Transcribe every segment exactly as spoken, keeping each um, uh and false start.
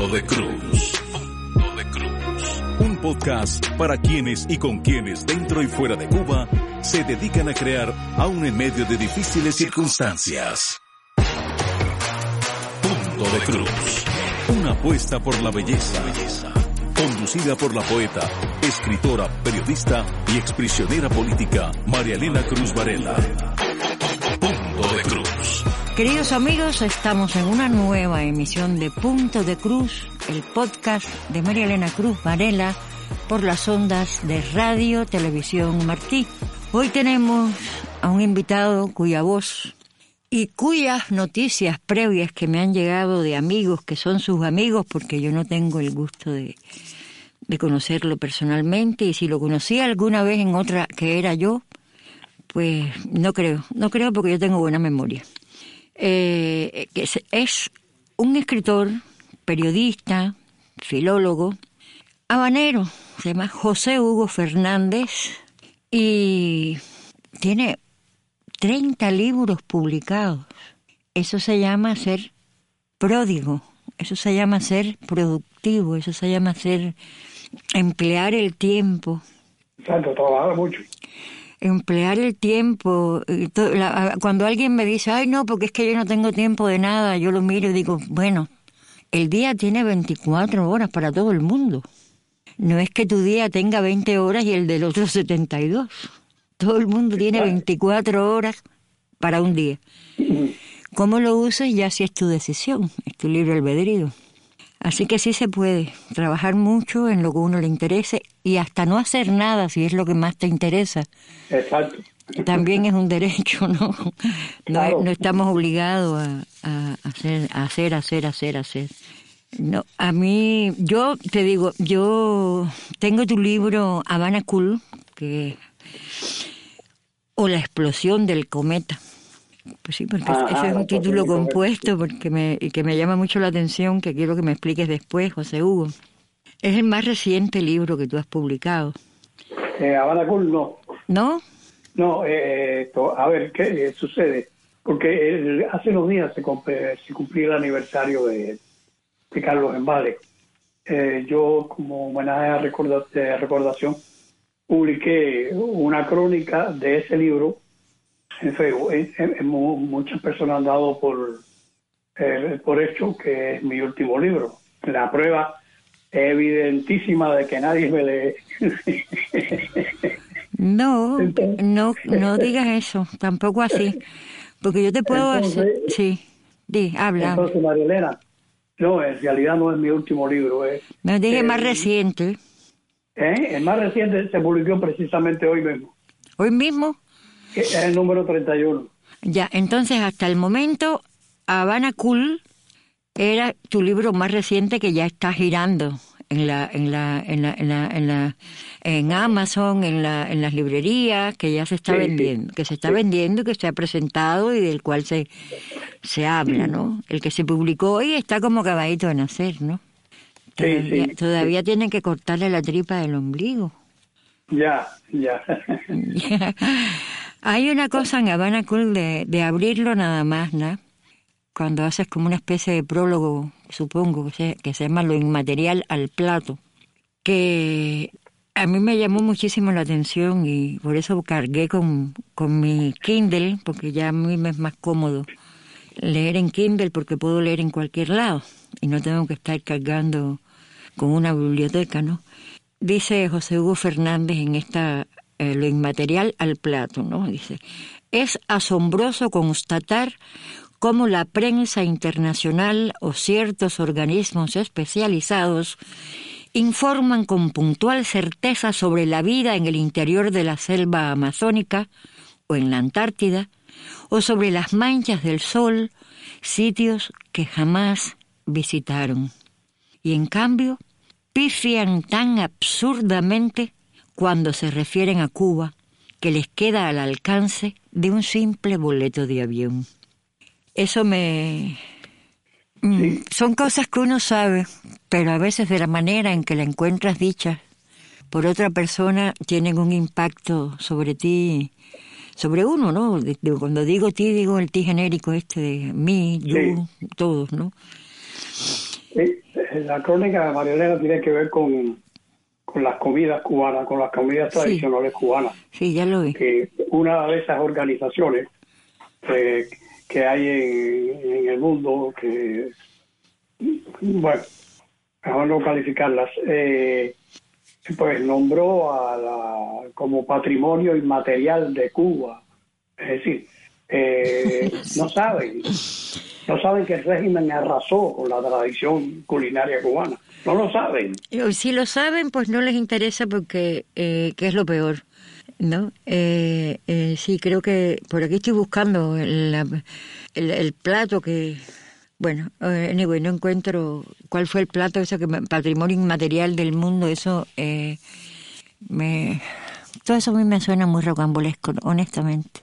Punto de Cruz. Punto de Cruz. Un podcast para quienes y con quienes dentro y fuera de Cuba se dedican a crear aún en medio de difíciles circunstancias. Punto de Cruz. Una apuesta por la belleza. Conducida por la poeta, escritora, periodista y exprisionera política María Elena Cruz Varela. Punto de Cruz. Queridos amigos, estamos en una nueva emisión de Punto de Cruz, el podcast de María Elena Cruz Varela por las ondas de Radio Televisión Martí. Hoy tenemos a un invitado cuya voz y cuyas noticias previas que me han llegado de amigos que son sus amigos, porque yo no tengo el gusto de, de conocerlo personalmente, y si lo conocí alguna vez en otra que era yo, pues no creo, no creo porque yo tengo buena memoria. Eh, que es, es un escritor, periodista, filólogo, habanero, se llama José Hugo Fernández y tiene treinta libros publicados. Eso se llama ser pródigo, eso se llama ser productivo, eso se llama ser emplear el tiempo. Exacto, trabajar mucho. Emplear el tiempo. Cuando alguien me dice, ay no, porque es que yo no tengo tiempo de nada, yo lo miro y digo, bueno, el día tiene veinticuatro horas para todo el mundo. No es que tu día tenga veinte horas y el del otro setenta y dos. Todo el mundo tiene veinticuatro horas para un día. Cómo lo uses ya sí es tu decisión, es tu libre albedrío. Así que sí se puede trabajar mucho en lo que a uno le interese y hasta no hacer nada si es lo que más te interesa. Exacto. También es un derecho, ¿no? No, Claro. no estamos obligados a, a hacer, a hacer, hacer, hacer, hacer. No, a mí, yo te digo, yo tengo tu libro Habana Cool, que o la explosión del cometa. Pues sí, porque Ajá, ese es un título cometa. compuesto porque me, y que me llama mucho la atención, que quiero que me expliques después, José Hugo. Es el más reciente libro que tú has publicado. Eh, Habana Cool no. ¿No? No, eh, esto, a ver, ¿qué eh, sucede? Porque el, hace unos días se, cumple, se cumplía el aniversario de, de Carlos Embale. Eh, yo, como homenaje a recorda, de recordación, publiqué una crónica de ese libro en Facebook. En, en, en, muchas personas han dado por, eh, por hecho que es mi último libro. La prueba es evidentísima de que nadie me lee. No, Entonces, no, no digas eso, tampoco así. Porque yo te puedo entonces, hacer... Sí, di, habla. Entonces, María Elena, no, en realidad no es mi último libro. Es, Me dije eh, más reciente. ¿eh? El más reciente se publicó precisamente hoy mismo. ¿Hoy mismo? Que es el número treinta y uno. Ya, entonces hasta el momento Habana Cool era tu libro más reciente que ya está girando en la en la en la en la en, la, en Amazon, en la en las librerías, que ya se está Sí, vendiendo, sí, que se está sí. vendiendo, que se ha presentado y del cual se se habla, ¿no? El que se publicó hoy está como acabadito de nacer, ¿no? Sí, Todavía, sí, todavía sí. tienen que cortarle la tripa del ombligo. Ya, ya. Hay una cosa en Habana Cool de, de abrirlo nada más, ¿no? Cuando haces como una especie de prólogo, supongo, que se, que se llama Lo inmaterial al plato, que a mí me llamó muchísimo la atención y por eso cargué con, con mi Kindle, porque ya a mí me es más cómodo leer en Kindle porque puedo leer en cualquier lado y no tengo que estar cargando con una biblioteca, ¿no? Dice José Hugo Fernández en esta eh, Lo inmaterial al plato, ¿no? Dice, es asombroso constatar cómo la prensa internacional o ciertos organismos especializados informan con puntual certeza sobre la vida en el interior de la selva amazónica o en la Antártida, o sobre las manchas del sol, sitios que jamás visitaron. Y en cambio, pifian tan absurdamente cuando se refieren a Cuba que les queda al alcance de un simple boleto de avión. Eso me... Sí. Son cosas que uno sabe, pero a veces de la manera en que la encuentras dicha por otra persona tienen un impacto sobre ti, sobre uno, ¿no? De, de, cuando digo ti, digo el ti genérico este de mí, tú, sí. Todos, ¿no? Sí, la crónica de María Elena tiene que ver con, con las comidas cubanas, con las comidas Sí. tradicionales cubanas. Sí, ya lo vi. Que una de esas organizaciones eh, que hay en, en el mundo, que, bueno, mejor no calificarlas, eh, pues nombró a la, como patrimonio inmaterial de Cuba. Es decir, eh, no saben, no saben que el régimen arrasó con la tradición culinaria cubana. No lo saben. Y si lo saben, pues no les interesa porque, eh, ¿qué es lo peor? ¿No? Eh, eh, sí, creo que por aquí estoy buscando el, el, el plato que... Bueno, eh, anyway, no encuentro cuál fue el plato, eso que me- patrimonio inmaterial del mundo, eso eh, me... Todo eso a mí me suena muy rocambolesco, honestamente.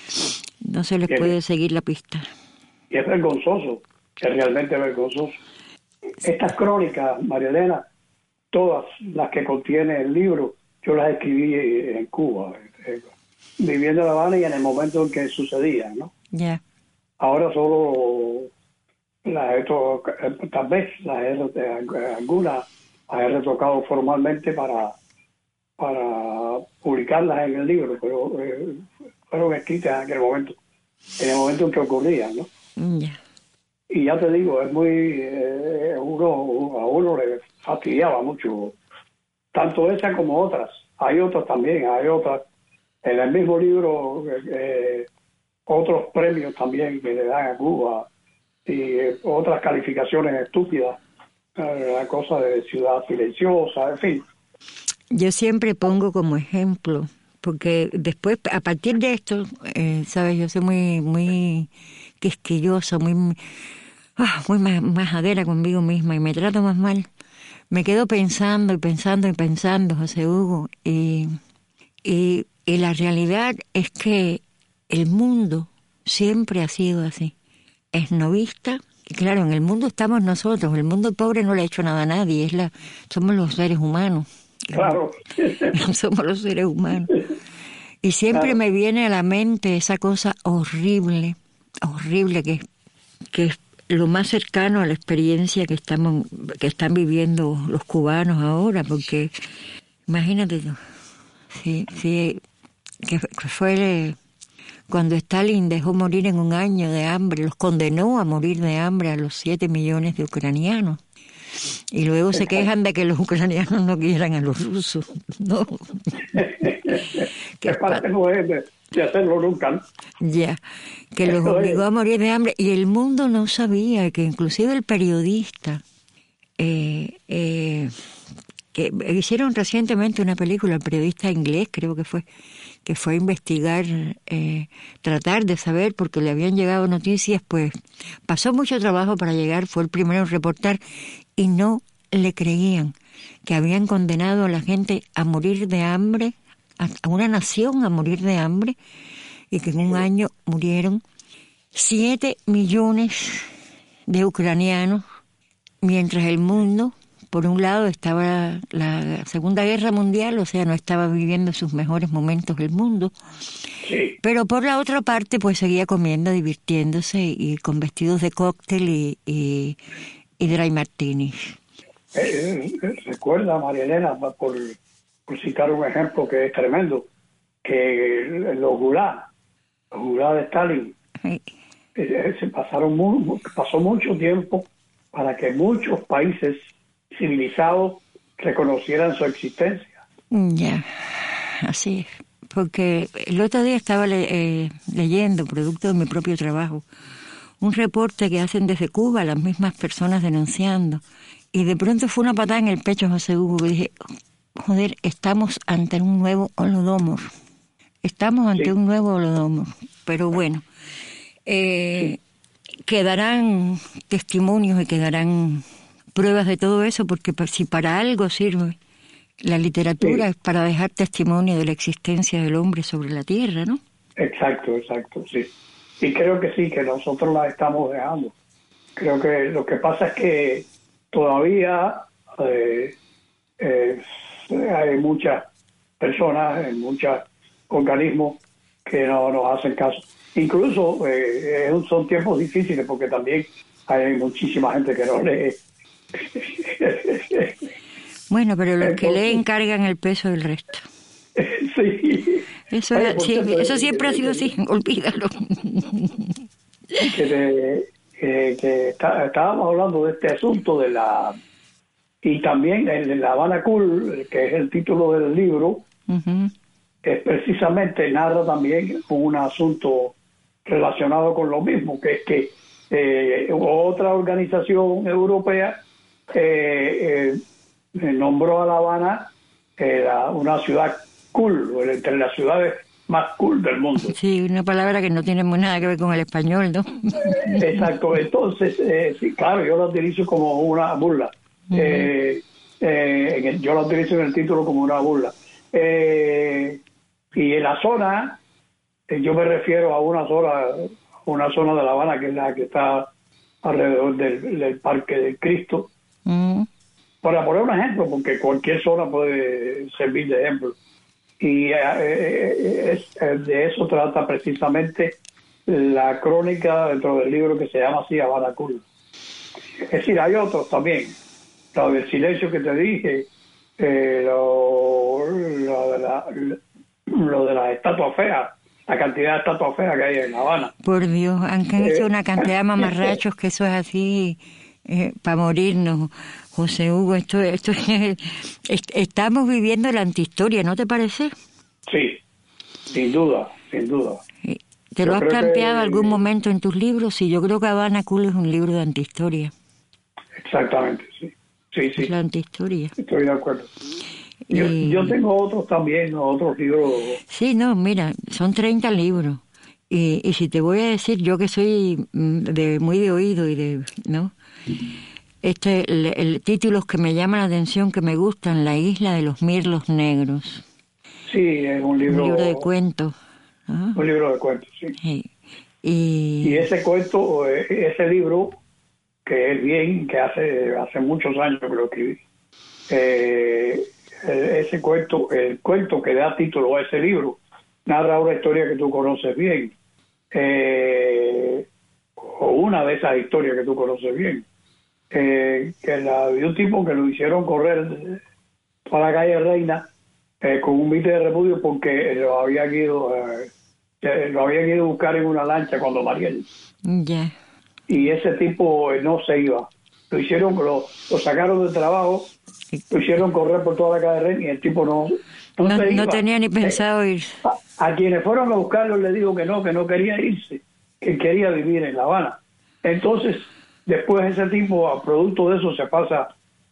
No se les Bien. puede seguir la pista. Y es vergonzoso, es realmente vergonzoso. Estas crónicas, María Elena, todas las que contiene el libro, yo las escribí en Cuba, eh, viviendo en La Habana y en el momento en que sucedían, ¿no? Ya. Ahora solo las he to- tal vez las he, re- algunas las he retocado formalmente para, para publicarlas en el libro, pero eh, fueron escritas en aquel momento, en el momento en que ocurrían, ¿no? Ya. Y ya te digo, es muy, eh, uno, a uno le fastidiaba mucho, tanto esa como otras. Hay otras también, hay otras. En el mismo libro, eh, otros premios también que le dan a Cuba y eh, otras calificaciones estúpidas, eh, la cosa de ciudad silenciosa, en fin. Yo siempre pongo como ejemplo, porque después, a partir de esto, eh, sabes, yo soy muy, muy quisquillosa, muy, ah, muy ma- majadera conmigo misma y me trato más mal. Me quedo pensando y pensando y pensando, José Hugo, y, y, y la realidad es que el mundo siempre ha sido así, esnovista. Y claro, en el mundo estamos nosotros, el mundo pobre no le ha hecho nada a nadie, es la, somos los seres humanos. Claro. Somos los seres humanos. Y siempre Claro. me viene a la mente esa cosa horrible, horrible que, que es lo más cercano a la experiencia que estamos, que están viviendo los cubanos ahora, porque imagínate tú, sí, sí, que fue cuando Stalin dejó morir en un año de hambre, los condenó a morir de hambre a los siete millones de ucranianos. Y luego se quejan de que los ucranianos no quieran a los rusos. No. Es parte no es de, de hacerlo nunca, ¿no? Ya, que los obligó a morir de hambre. Y el mundo no sabía que inclusive el periodista, eh, eh, que hicieron recientemente una película, el periodista inglés creo que fue, que fue a investigar, eh, tratar de saber, porque le habían llegado noticias, pues pasó mucho trabajo para llegar, fue el primero en reportar, y no le creían que habían condenado a la gente a morir de hambre, a, a una nación a morir de hambre, y que en un año murieron siete millones de ucranianos, mientras el mundo, por un lado, estaba la Segunda Guerra Mundial, o sea, no estaba viviendo sus mejores momentos el mundo, Sí. pero por la otra parte, pues seguía comiendo, divirtiéndose, y con vestidos de cóctel y, y, y dry martinis. Eh, eh, recuerda, María Elena, por, por citar un ejemplo que es tremendo, que los gulá, los gulá de Stalin, Sí. eh, se pasaron mu- pasó mucho tiempo para que muchos países civilizados reconocieran su existencia. Ya, así es. Porque el otro día estaba le- eh, leyendo, producto de mi propio trabajo, un reporte que hacen desde Cuba las mismas personas denunciando. Y de pronto fue una patada en el pecho, José Hugo, que dije, joder, estamos ante un nuevo Holodomor. Estamos ante Sí. un nuevo Holodomor. Pero bueno, eh, quedarán testimonios y quedarán pruebas de todo eso, porque pa- si para algo sirve la literatura, Sí. es para dejar testimonio de la existencia del hombre sobre la tierra, ¿no? Exacto, exacto, sí. Y creo que sí, que nosotros la estamos dejando. Creo que lo que pasa es que todavía eh, eh, hay muchas personas, en muchos organismos que no nos hacen caso. Incluso eh, son tiempos difíciles porque también hay muchísima gente que no lee Bueno, pero los Entonces, que leen cargan el peso del resto. Sí. Eso, Oye, por sí, cierto, eso eh, siempre ha sido eh, así, olvídalo. que, te- que, que está- estábamos hablando de este asunto de la... Y también en La Habana Cool, que es el título del libro, Ujú. es precisamente narra también un asunto relacionado con lo mismo, que es que eh, otra organización europea eh, eh, nombró a La Habana eh, la- una ciudad cool, o entre las ciudades más cool del mundo. Sí, una palabra que no tiene muy nada que ver con el español, ¿no? Exacto, entonces, eh, sí, claro, yo lo utilizo como una burla. Eh, eh, yo lo utilizo en el título como una burla. Eh, y en la zona, eh, yo me refiero a una zona, una zona de La Habana que es la que está alrededor del, del Parque del Cristo. Mm. Para poner un ejemplo, porque cualquier zona puede servir de ejemplo. Y eh, eh, es- eh, de eso trata precisamente la crónica dentro del libro que se llama así, Habana Cool. Es decir, hay otros también. Lo del silencio que te dije, eh, lo, lo de la, lo de las estatuas feas, la cantidad de estatuas feas que hay en La Habana. Por Dios, han han hecho Eh, una cantidad de mamarrachos que eso es así, eh, para morirnos. José Hugo, esto, esto es- est- estamos viviendo la antihistoria, ¿no te parece? sí, sin duda, sin duda. Eh, ¿Te Yo lo has creo planteado que- algún momento en tus libros? Sí, yo creo que Habana Cool es un libro de antihistoria. Exactamente, sí. Sí, sí. Es la antihistoria. Estoy de acuerdo. Yo, Y- yo tengo otros también, otros libros. Sí, no, mira, son treinta libros. Y, y si te voy a decir, yo que soy mm, de muy de oído y de, ¿no? Este, el, el títulos que me llaman la atención, que me gustan, La isla de los mirlos negros. Sí, es un libro, Un libro de cuentos. ¿No? un libro de cuentos, sí. Sí. Y, Y ese cuento, eh, ese libro, que es bien, que hace hace muchos años que lo escribí, eh, ese cuento, el cuento que da título a ese libro, narra una historia que tú conoces bien, eh, o una de esas historias que tú conoces bien, eh, que la de un tipo que lo hicieron correr para la calle Reina eh, con un vite de repudio porque lo habían ido eh, eh, lo habían ido a buscar en una lancha cuando Mariel, ya. y ese tipo eh, no se iba, lo hicieron, lo, lo sacaron del trabajo, lo hicieron correr por toda la calle Reina y el tipo no no, No, se no iba. tenía ni pensado ir. A, a quienes fueron a buscarlo le dijo que no, que no quería irse, que quería vivir en La Habana. Entonces, después ese tipo, a producto de eso, se pasa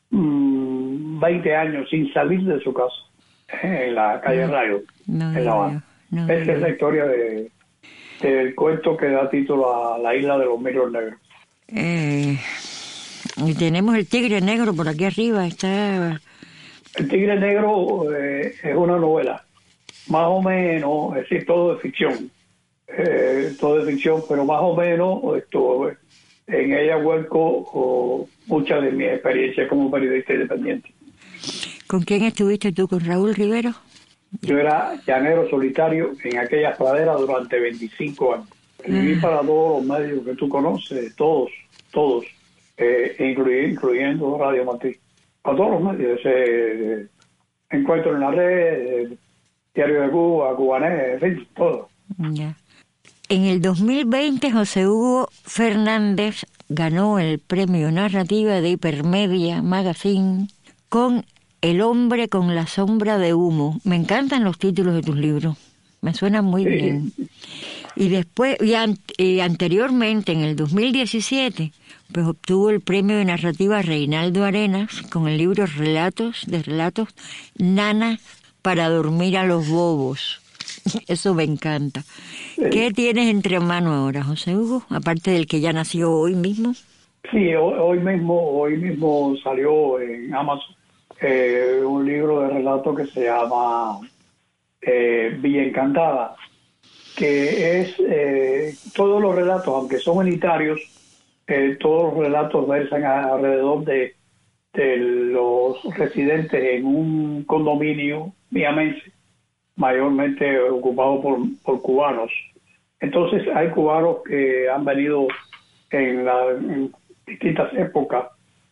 mmm, veinte años sin salir de su casa, en la calle No, Rayo, no en La Habana. digo yo, no Esa digo es la yo. historia de, del cuento que da título a La isla de los mirlos negros. Eh, y tenemos el tigre negro por aquí arriba, está... El Tigre Negro eh, es una novela, más o menos, es decir, todo de ficción, eh, todo de ficción, pero más o menos esto, en ella vuelco o, mucha de mi experiencia como periodista independiente. ¿Con quién estuviste tú? ¿Con Raúl Rivero? Yo era llanero solitario en aquellas praderas durante veinticinco años. Viví para todos los medios que tú conoces, todos, todos, eh, incluy- incluyendo Radio Martí. A todos los medios, eh, Encuentro en la Red, eh, Diario de Cuba, Cubanet, en fin, todo. Ya. En el dos mil veinte, José Hugo Fernández ganó el premio Narrativa de Hipermedia Magazine con El hombre con la sombra de humo. Me encantan los títulos de tus libros, me suenan muy Sí. bien. Y después, y, an- y anteriormente, en el dos mil diecisiete, pues obtuvo el premio de narrativa Reinaldo Arenas con el libro Relatos de Relatos, Nana para dormir a los bobos. Eso me encanta. Sí. ¿Qué tienes entre manos ahora, José Hugo? Aparte del que ya nació hoy mismo. Sí, hoy, hoy mismo hoy mismo salió en Amazon eh, un libro de relatos que se llama eh, Villa Encantada, que es eh, todos los relatos, aunque son unitarios, eh, todos los relatos versan a- alrededor de, de los residentes en un condominio miamense, mayormente ocupado por, por cubanos. Entonces hay cubanos que han venido en, la, en distintas épocas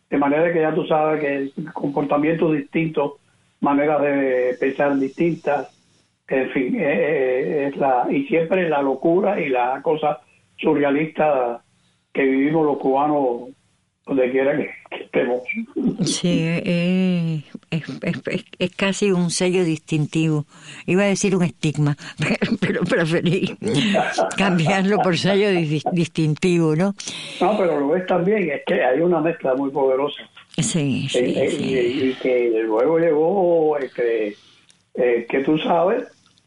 de manera que ya tú sabes que comportamientos distintos, maneras de pensar distintas, en fin, eh, es la y siempre la locura y la cosa surrealista que vivimos los cubanos donde quiera que, que estemos. Sí, eh, es, es, es, es casi un sello distintivo. Iba a decir un estigma, pero preferí cambiarlo por sello di- distintivo, ¿no? No, pero lo ves también, es que hay una mezcla muy poderosa. Sí, sí, eh, sí. Y, y que luego llegó, este, eh, que tú sabes,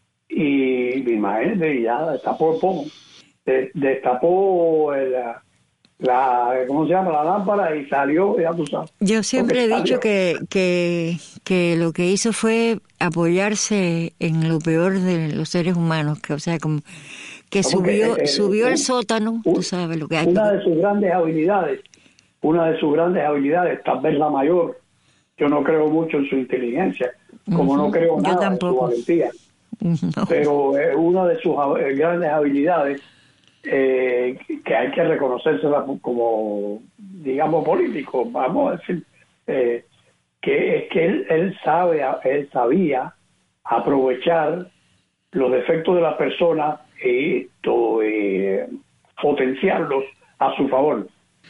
y imagínate, ya destapó el pomo, de- destapó la, la, ¿cómo se llama? La lámpara y salió, ya tú sabes. Yo siempre he Porque dicho salió. que, que, que lo que hizo fue apoyarse en lo peor de los seres humanos, que o sea, como que No, porque, subió eh, subió un- el sótano, un- tú sabes lo que hay. Una de sus grandes habilidades, una de sus grandes habilidades, tal vez la mayor, yo no creo mucho en su inteligencia, como Ujú, no creo yo nada en su tampoco. valentía, No. pero eh, una de sus hab- eh, grandes habilidades eh, que hay que reconocérsela como, digamos, político, vamos a decir, eh, que es que él, él sabe, él sabía aprovechar los defectos de la persona y to- eh, potenciarlos a su favor.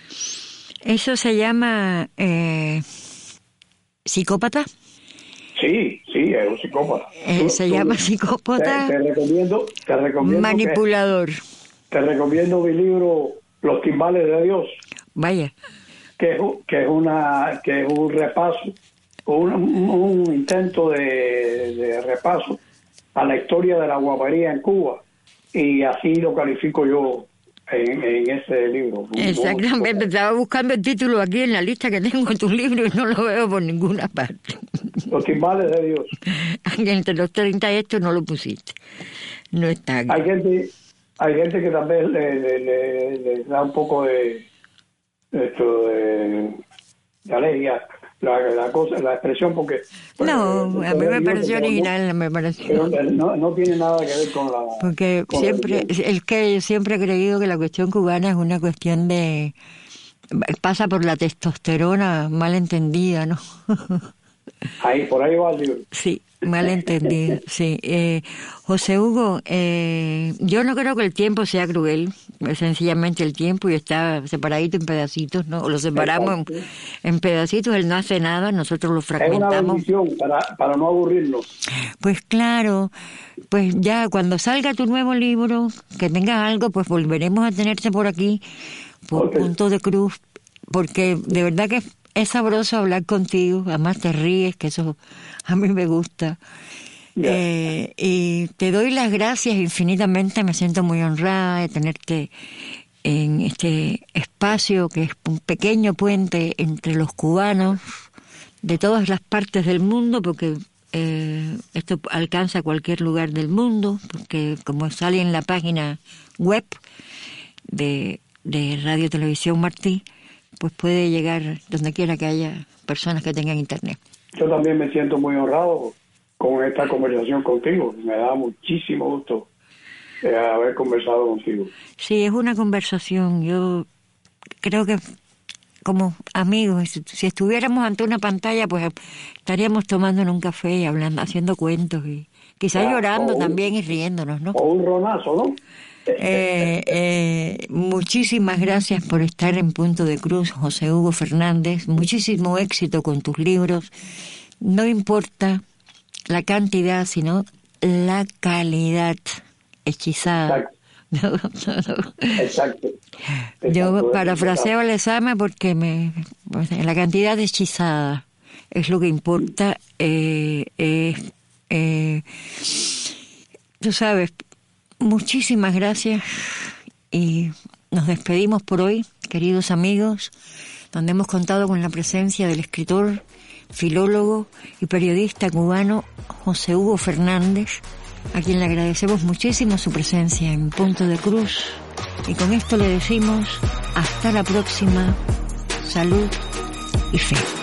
Eso se llama eh, psicópata. Sí, sí, es un psicópata. Eh, Tú- se tú- llama te, psicópata te recomiendo, te recomiendo que, manipulador. te recomiendo mi libro Los timbales de Dios, Vaya. que es, un- que es una que es un repaso, un, un intento de, de repaso a la historia de la guapería en Cuba, y así lo califico yo en, en ese libro. Exactamente, estaba buscando el título aquí en la lista que tengo en tu libro y no lo veo por ninguna parte. Los timbales de Dios. Entre los treinta estos no lo pusiste. No está aquí. Hay gente, hay gente que también le, le, le- le da un poco de esto de, de alergia la, la cosa, la expresión, porque No, eh, a mí me yo, pareció pero no- original, me pareció. pero no, no tiene nada que ver con la Porque con la siempre, religión. es que yo siempre he creído que la cuestión cubana es una cuestión de... pasa por la testosterona mal entendida, ¿no? Ahí, por ahí va el libro. Sí, mal entendida, sí. Eh, José Hugo, eh, yo no creo que el tiempo sea cruel, sencillamente el tiempo y está separadito en pedacitos, ¿no? O lo separamos en, en pedacitos, él no hace nada, nosotros lo Es una fragmentamos. bendición para, para no aburrirnos. Pues claro, pues ya cuando salga tu nuevo libro, que tengas algo, pues volveremos a tenerte por aquí, por Ok. Punto de Cruz, porque de verdad que es sabroso hablar contigo, además te ríes, que eso a mí me gusta. Ya. Eh, y te doy las gracias infinitamente, me siento muy honrada de tenerte en este espacio que es un pequeño puente entre los cubanos de todas las partes del mundo, porque eh, esto alcanza a cualquier lugar del mundo, porque como sale en la página web de, de Radio Televisión Martí, pues puede llegar donde quiera que haya personas que tengan internet. Yo también me siento muy honrado con esta conversación contigo. Me da muchísimo gusto eh, haber conversado contigo. Sí, es una conversación. Yo creo que como amigos, si, si estuviéramos ante una pantalla, pues estaríamos tomándonos un café y hablando, haciendo cuentos y quizás Ya, llorando o un- también y riéndonos, ¿no? O un ronazo, ¿no? Eh, eh, muchísimas gracias por estar en Punto de Cruz, José Hugo Fernández. Muchísimo éxito con tus libros. No importa la cantidad, sino la calidad hechizada. Exacto. No, no, no. Exacto. Yo Exacto. parafraseo el examen porque me, o sea, la cantidad hechizada es lo que importa. Eh, eh, eh, tú sabes, muchísimas gracias y nos despedimos por hoy, queridos amigos, donde hemos contado con la presencia del escritor, filólogo y periodista cubano José Hugo Fernández, a quien le agradecemos muchísimo su presencia en Punto de Cruz. Y con esto le decimos hasta la próxima, salud y fe.